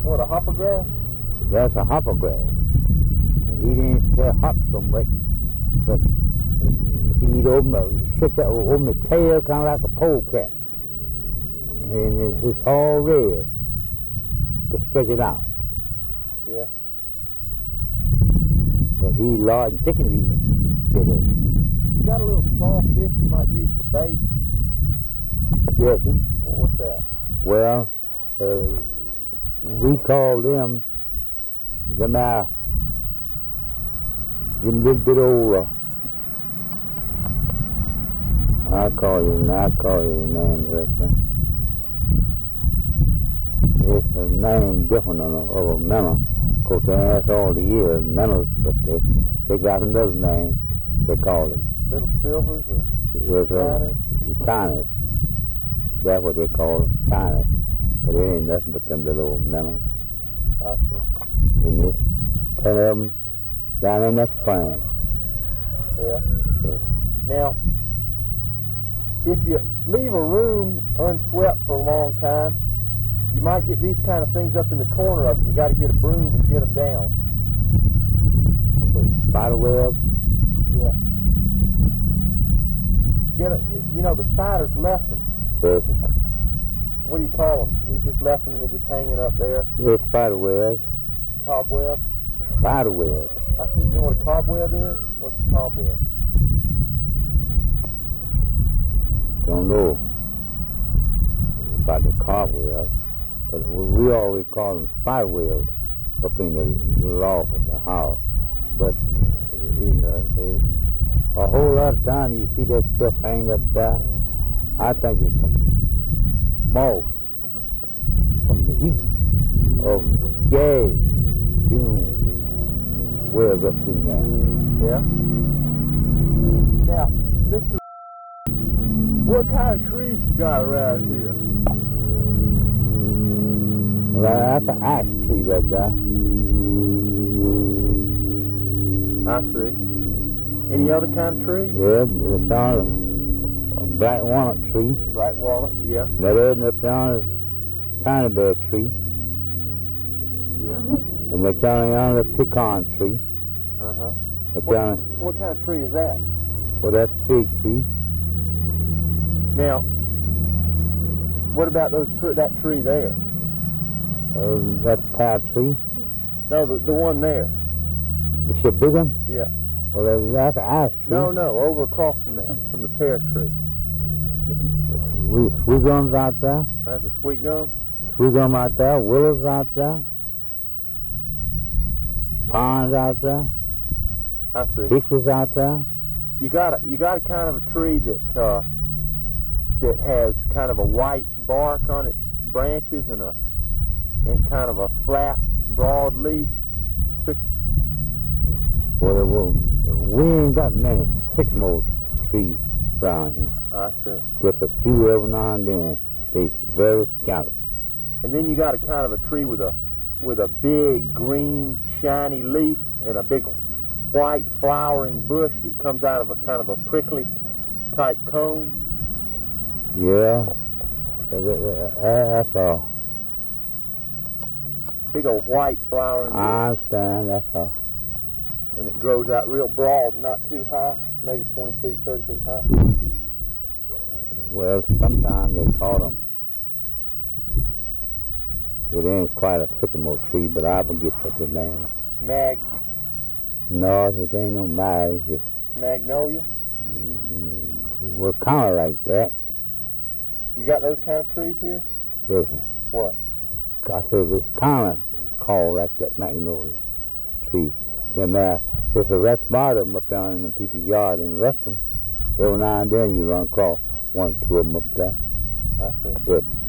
what, a hoppergrass? That's a hoppergrass. He didn't hop so much, but he'd open the tail kind of like a polecat. And it's all red to stretch it out. Yeah. But he large chickens he get it. You got a little small fish you might use for bait? Yes, sir. Well, what's that? Well, we call them out, give them a little bit older. I'll call you the name directly. It's a name different of a minnow. Of course, they ask all the years minnows, but they got another name they call them. Little silvers or Yes, shiners? Chinese. That's what they call them, Chinese. But it ain't nothing but them little minnows. I see. And there's plenty of them down in that spring. Yeah. Yes. Now, if you leave a room unswept for a long time, you might get these kind of things up in the corner of it. You got to get a broom and get them down. Spider webs. Yeah. You know, the spiders left them. Yes. What do you call them? You just left them and they're just hanging up there. Yes, spider webs. Cobweb. Spider webs. I see. You know what a cobweb is? What's a cobweb? Don't know about the cobwebs, but we always call them spider webs up in the loft of the house. But you know, a whole lot of time you see that stuff hanging up there. I think it's from moss, from the heat of gas fumes webs up in there. Yeah. Now, Mr. What kind of trees you got around here? Well, that's an ash tree right there. I see. Any other kind of trees? Yeah, it's on a black walnut tree. Black walnut, yeah. That other up yonder is China bear tree. Yeah. And that's yonder is pecan tree. Uh-huh. That's yonder, What kind of tree is that? well, that's fig tree. Now, what about that tree there? That's pear tree. No, the one there. The big one? Yeah. Well, that's an ash tree. No, over across from that, from the pear tree. Sweet gums out there. That's a sweet gum? Sweet gum out there. Willows out there. Pines out there. I see. Hickories out there. You got a kind of a tree that has kind of a white bark on its branches and kind of a flat, broad leaf. Well, we ain't got many sycamore trees around here. I see. Just a few every now and then. They're very scattered. And then you got a kind of a tree with a big green shiny leaf and a big white flowering bush that comes out of a kind of a prickly type cone. Yeah, that's a. Big old white flowering bush. I understand. That's a. And it grows out real broad, not too high, maybe 20 feet, 30 feet high. Well, sometimes they call them. It ain't quite a sycamore tree, but I forget what the name. No, it ain't no mag. It's, Magnolia? well, kind of like that. You got those kind of trees here? Listen. What? I said it's kind of called like that magnolia tree. Then there's a rest part of them up down in the people's yard and rest them. Every now and then you run across one or two of them up there. I see. But